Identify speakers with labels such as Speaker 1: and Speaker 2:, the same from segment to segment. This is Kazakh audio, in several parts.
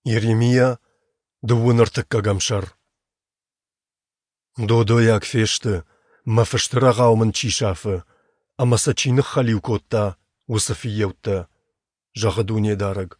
Speaker 1: Єремія дууныртыкка гамшар. Додояк фешті, мафыштыра ғаумын чишафы, амаса чинық халив котта, усафиеутта, жағы дуне дарыг.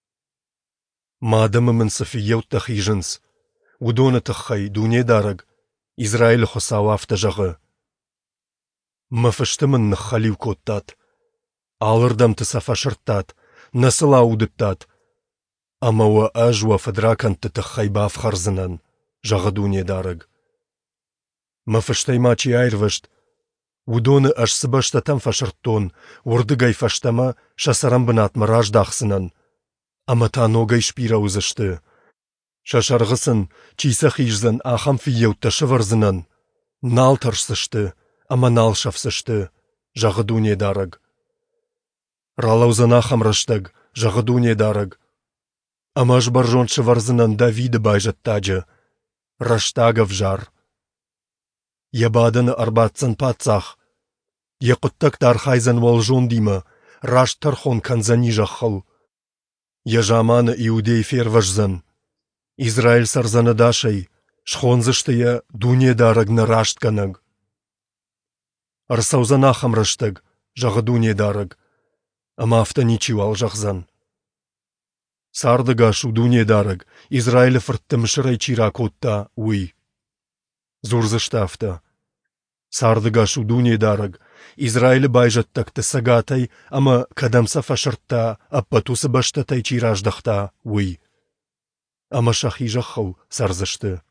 Speaker 1: Мадымы сафиеутта хижынс, удоны тықхай дуне дарыг, Израиль хосауафта жағы. Мафыштымын нық халив коттат, алырдамты сафашырттат, насыл аудыттат, амауа ажуа фадраканты тықхай баф харзынан, жағы дуне дарыг. Мафыштайма чи айрвышт, удоны аш сыбаштатам фашырттон, урдыгай фаштама шасарамбынатмы раждақсынан, амата ногай шпира узышты. Шашарғысын чиса хижзан ахам фиеутта шывырзынан, нал тарсышты, ама нал шафсышты, жағы дуне дарыг. Ралаузан ахам рыштыг, жағы дуне дарыг. Амаш баржон шыварзынан Давиды байжаттаджы, раштагов жар. Ябадыны арбатсан патсах, яқыттак тархайзан волжон димы, раш тархон канзани жахыл. Яжаманы иудей ферважзан, Израиль сарзаны дашай, шхонзыштыя дуне дарыгны раштканыг. Арсаузан ахам рыштыг, жағы дуне дарыг, ама автоничивал жахзан. Сардыгашу дуне дарыг, Израиль фырттым шырай чира котта уй. Зурзыштафта. Сардыгашу дуне дарыг, Израиль байжаттакты сагатай, ама кадамса фашыртта, аппатусы баштатай чираждахта уй. Ама шахи жахау сарзышты.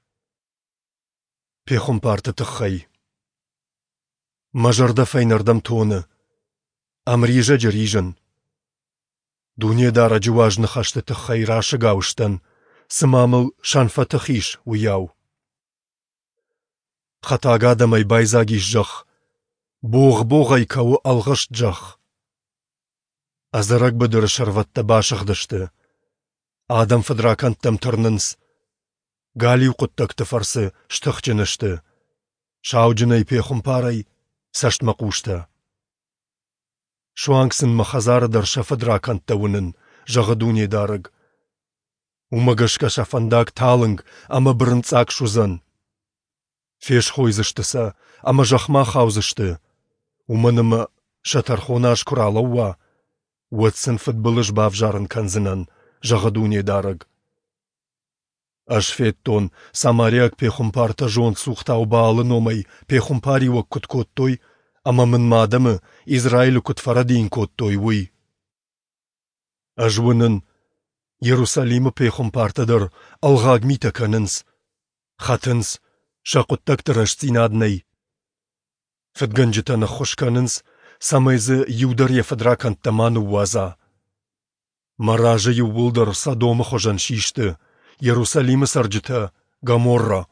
Speaker 1: Пехом парты тықхай. Мажарда файнардам тоны. Амрижа джарижан. Дуне дара джуажны хашты тықхай рашы гауштан. Сымамыл шанфа тықиш уяу. Хатагадамай байзагиш жах. Боғ-боғай кауы алғышт жах. Азарак бадыры шарватта башықдышты. Адам фадраканттам тұрнынс. Галив құттакты фарсы штықчынышты. Шауджынай пехым парай саштмақушта. Шуангсын махазарыдар шафадракантта унын, жағы дуне дарыг. Умагышка шафандак талынг, ама бірінцак шузан. Феш хойзыштыса, ама жахма хаузышты. Уманымы шатархонаш куралауа. Уатсын футболыш бавжарын канзынан, жағы дуне дарыг. Ашфеттон, Самарияк пехумпарта жон сухтау баалы номай, пехумпариуак кут-коттой, ама мын мадамы Израилю кут-фарадин коттой уй. Ажвынын, Иерусалимы пехумпартадыр, алғагмита канынс, хатынс, шақуттактыр ашцинаднай. Федганжитаны хош канынс, самайзы юдар ефадраканттаману уаза. Маражы ювулдар Содомы хожан шишты, Иерусалимы сарджыта, Гаморра.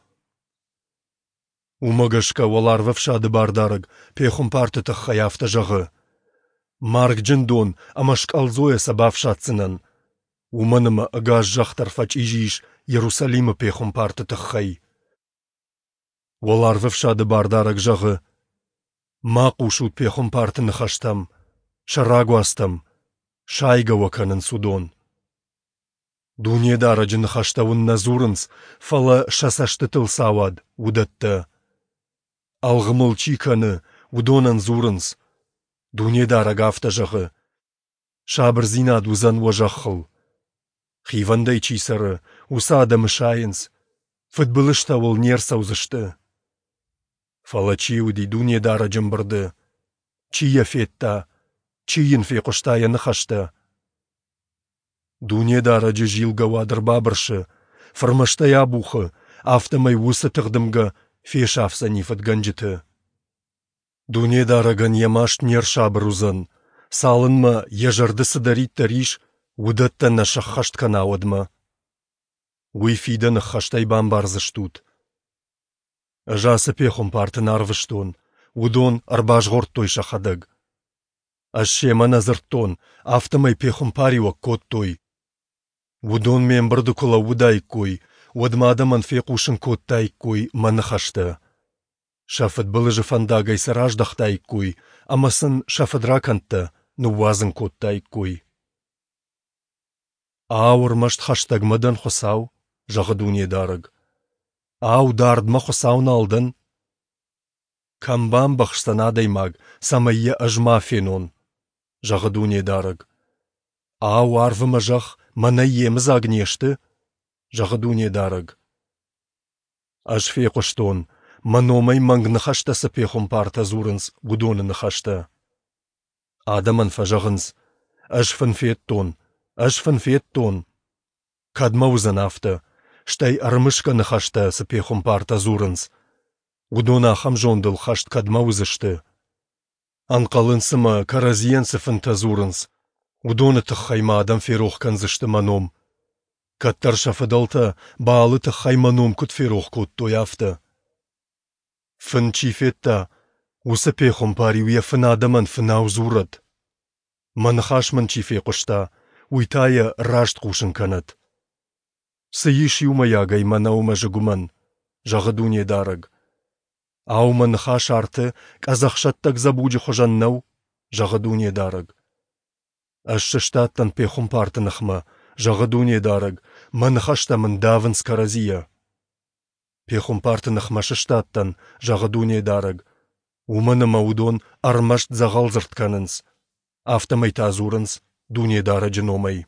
Speaker 1: Умагашка оларвы фшады бардарыг, пехум парты таххаяфта жағы. Марк джиндон, амашк алзоя сабавшатсынан. Уманымы агаш жақтар фач ижиш, Иерусалимы пехум парты таххай. Оларвы фшады бардарыг жағы. Мақушут пехум парты нахаштам, шарагуастам, шайга ваканын судон. Дуне даражы нахаштавын назурынс, фала шасашты тыл савад, удатты. Алғымыл чиканы, удонан зурынс. Дуне дарагафта жағы. Шабыр зинад узан важақыл. Хивандай чисары, уса адамы шайынс. Футбылышта ол нер саузышты. Фала чиуди дуне даражым бұрды. Чия фетта, чиин феқұштая нахашты. Дуне даражы жилга вадыр бабыршы, фырмыштай абухы, автомай усы тығдымға фешафса нифат ганжыты. Дуне дараган ямашт нер шабыр узан, салынма ежарды сыдарит тариш, удатта на шахашт канауадма. Уйфида нахаштай бамбарзыштут. Жасы пехум парты нарвыштон, удон арбажғорт той шахадыг. Ашшема назырттон, автомай пехум париуак коттой. Удон мен бұрды кула удай кой, удмадаман феқушын коттай кой манахашты. Шафыд былыжы фандагай сараждахтай кой, амасын шафыдракантты, нуазын коттай кой. Ауыр мышт хаштагмадан хосау, жағы дуне дарыг. Ау дардма хосауын алдын. Камбам бақштана даймаг, самайя ажма фенон, жағы дуне дарыг. Ау арвыма жақ, мана еміз агнешті, жағы дуне дарыг. Аж фе қоштон, маномай маңгны хаштасы пехом парта зурынс, гудоны хашта. Адаман фажағынс, аж фанфеттон, Кадмаузан афта, штай армышка нахашта с пехом парта зурынс. Гудона хамжондыл хашт кадмаузышты. Анқалынсыма каразиенсы фантазурынс. Гудона тахайма адам ферох канзышты маном. Каттар шафадалта баалы тахай маном кут ферох кут тояфта. Фын чифетта, уса пехом пари уя фын адаман фынау зурат. Манхашман чифе кошта, уйтая рашт кушын канат. Сыйыш юмаягай манаума жыгуман, жағы дуне дарыг. Ау манхаш арты казахшаттак забуджи хожаннау, жағы дуне дарыг. Ашшыштаттан пехом партынахма, жағы дуне дарыг, манхашта мындавын скаразия. Пехом партынахма шыштаттан, жағы дуне дарыг. Уманы маудон армашт загалзыртканынс, автомай тазурынс, дуне дара жыномай.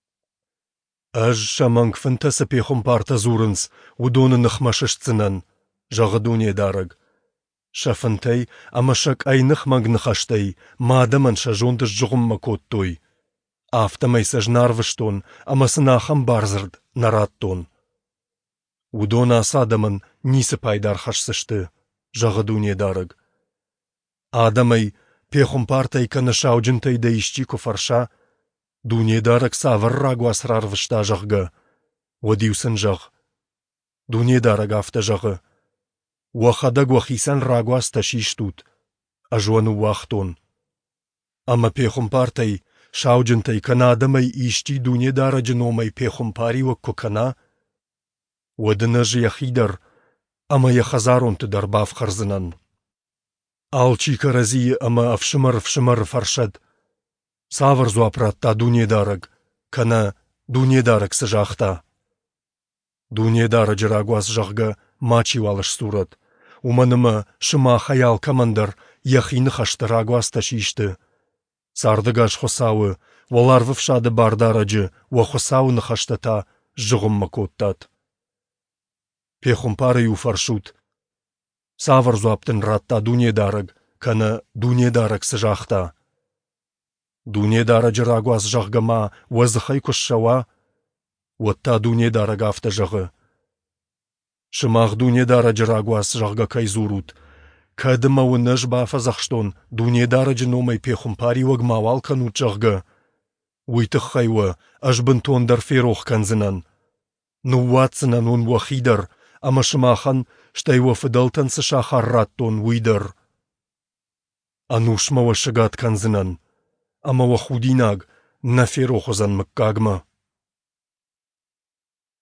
Speaker 1: Аж шаманг фантаса пехом парта зурынс, удоны нахмашышцынан, жағы дуне дарыг. Шафантай, амашак айнық магнахаштай, маадаман шажондыш жығымма коттой. Автомай сажнарвыштон, амасынахам барзырд, нараттон. Удона асадаман нисы пайдар хашсышты, жағы дуне дарыг. Адамай, пехом партай канашауджынтай да ищи кофарша, дуне дарыг савыррагу асрарвышта жағга, одиусын жақ. Дуне дарыг афта жағы. Уахадаг уахисан рагу асташиштут, ажуану уахтон. Ама пехом партай, шауджынтай кана адамай ищи дуне дара жыномай пехом пари уакко кана, одына жияхидар, ама яхазарон тыдар бав харзынан. Алчи каразии ама авшымар фаршад. Савар зуапратта дуне дарыг, кана дуне дарыг сыжақта. Дуне дара жырагуаз жағга мачи валыш сурат. Уманыма шыма хаял командар яхины хаштырагуаз ташишты. Сардыгаш хосауы, воларвывшады бардарajы, уахосауны хаштата жығымма коттат. Пехом пары фаршут. Савар зуаптын ратта дуне дарыг, кана дуне дарыг сыжақта. Дуне дара жырагуаз жағгама уазыхай кошшава, уатта дуне дарыг афта жағы. Шымақ дуне дара жырагуаз жағга кайзурут. Кадыма уныш бафа захштон, дуне дара жыномай пехом пари уагмавал канут жағга. Уйтық хайва, ажбын тондар ферох канзынан. Ну уатсынан он уахидар, ама шымахан штай уафыдалтан сышахар раттон уйдар. Анушма уашыгат канзынан, ама уахудинаг на ферохозан мыккагма.